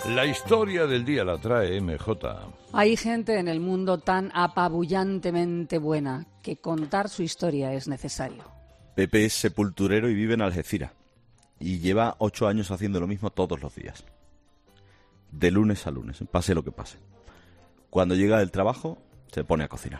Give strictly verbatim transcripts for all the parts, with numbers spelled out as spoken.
La historia del día la trae M J. Hay gente en el mundo tan apabullantemente buena que contar su historia es necesario. Pepe es sepulturero y vive en Algeciras. Y lleva ocho años haciendo lo mismo todos los días. De lunes a lunes, pase lo que pase. Cuando llega del trabajo, se pone a cocinar.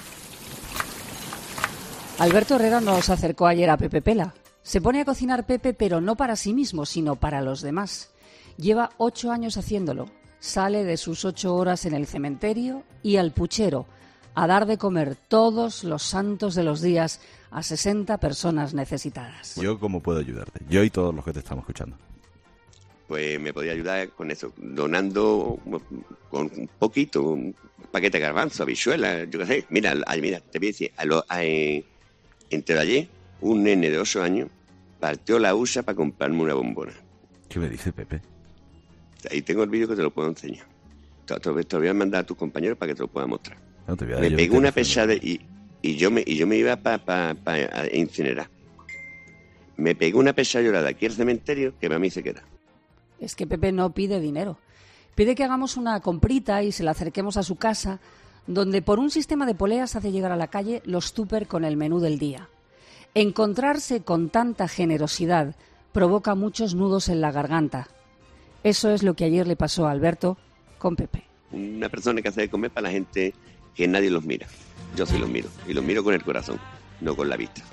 Alberto Herrera nos acercó ayer a Pepe Pela. Se pone a cocinar Pepe, pero no para sí mismo, sino para los demás. Lleva ocho años haciéndolo. Sale de sus ocho horas en el cementerio y al puchero a dar de comer todos los santos de los días a sesenta personas necesitadas. ¿Yo cómo puedo ayudarte? Yo y todos los que te estamos escuchando. Pues me podría ayudar con eso, donando con un poquito, un paquete de garbanzo, habichuelas, yo qué sé. Mira, ay, mira, te voy a decir, a lo, a, eh, entre ayer, un nene de ocho años partió la usa para comprarme una bombona. ¿Qué me dice Pepe? Ahí tengo el vídeo que te lo puedo enseñar. Te, te, te lo voy a mandar a tus compañeros para que te lo puedan mostrar. No, te voy a dar me yo pegó una teléfono. pesada y, y, yo me, y yo me iba para pa, pa, pa incinerar. Me pegó una pesada llorada aquí al cementerio que para mí se queda. Es que Pepe no pide dinero. Pide que hagamos una comprita y se la acerquemos a su casa, donde por un sistema de poleas hace llegar a la calle los tupper con el menú del día. Encontrarse con tanta generosidad provoca muchos nudos en la garganta. Eso es lo que ayer le pasó a Alberto con Pepe. Una persona que hace de comer para la gente que nadie los mira. Yo sí los miro. Y los miro con el corazón, no con la vista.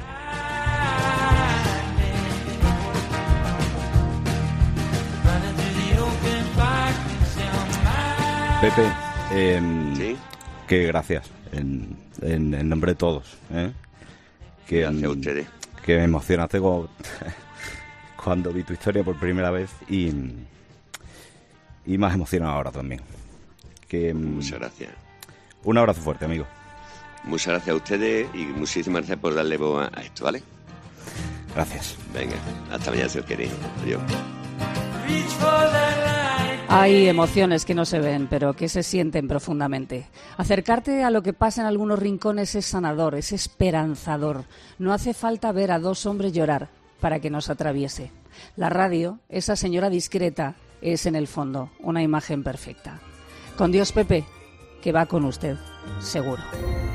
Pepe, eh, ¿Sí? que gracias, en, en, en nombre de todos. ¿eh? Que, Gracias a ustedes. Que me emocionaste cuando, cuando vi tu historia por primera vez y, y más emocionado ahora también. Que, Muchas gracias. Un abrazo fuerte, amigo. Muchas gracias a ustedes y muchísimas gracias por darle voz a esto, ¿vale? Gracias. Venga, hasta mañana si os queréis. Adiós. Hay emociones que no se ven, pero que se sienten profundamente. Acercarte a lo que pasa en algunos rincones es sanador, es esperanzador. No hace falta ver a dos hombres llorar para que nos atraviese. La radio, esa señora discreta, es en el fondo una imagen perfecta. Con Dios, Pepe, que va con usted, seguro.